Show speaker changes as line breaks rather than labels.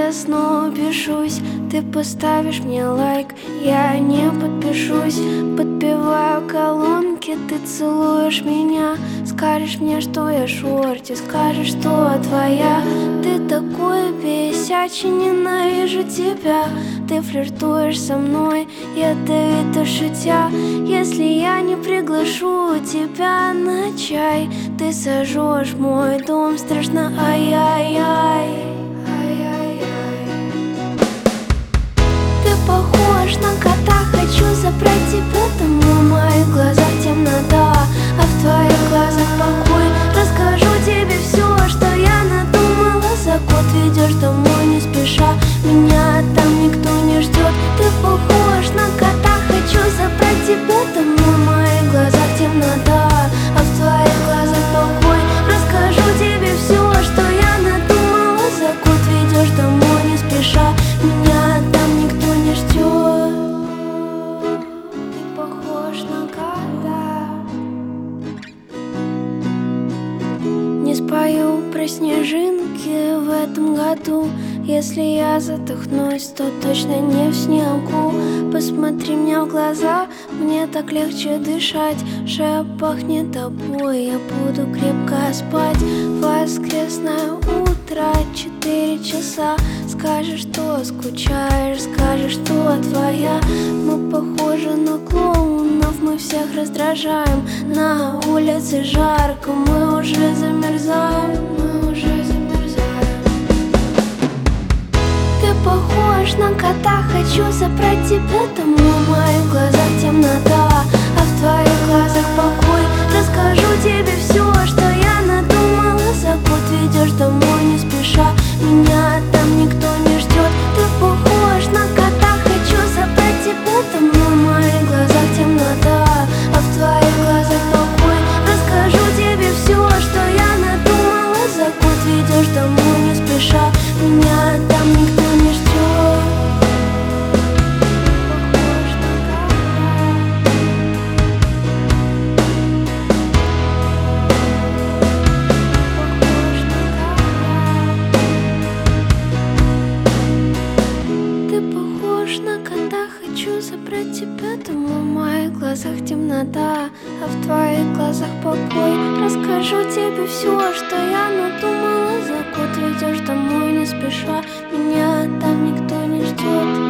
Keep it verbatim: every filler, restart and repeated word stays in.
я снова пишусь, ты поставишь мне лайк, я не подпишусь. Подпеваю колонки, ты целуешь меня, скажешь мне, что я шорти, скажешь, что твоя. Ты такой бесячий, ненавижу тебя. Ты флиртуешь со мной, ядовито шутя. Если я не приглашу тебя на чай, ты сожжешь мой дом, страшно, ай-яй-яй. Ты похож на кота, хочу забрать тебя домой. В моих глазах темнота, а в твоих глазах покой. Расскажу тебе все, что я надумала за год. Ведешь домой не спеша, меня там никто не ждет. Ты похож на кота, хочу забрать тебя домой. В моих глазах темнота, а в твоих глазах покой. Расскажу тебе все, что я надумала за год. Ведешь домой не спеша, меня там никто не ждет. Ты похож на кота. Не спою про снежинки в этом году. Если я задохнусь, то точно не в снегу. Посмотри мне в глаза, мне так легче дышать. Шея пахнет тобой, я буду крепко спать. Воскресное утро, четыре часа. Скажешь, что скучаешь, скажешь, что твоя. Мы похожи на клоунов, мы всех раздражаем. На улице жарко, мы уже замерзаем, мы уже замерзаем. Ты похож на кота, хочу забрать тебя домой. В моих глазах темнота, а в твоих глазах покой. Расскажу тебе все, что я надумала за год. Ведешь домой не спеша, меня там никто не ждет. Ты похож на кота, хочу забрать тебя домой. В моих глазах темнота, а в твоих глазах покой. Расскажу тебе все, что я надумала за год. Ведешь домой не спеша, меня там никто не ждет. Хочу забрать тебя домой. В моих глазах темнота, а в твоих глазах покой. Расскажу тебе все, что я надумала за год. Ведешь домой не спеша, меня там никто не ждет.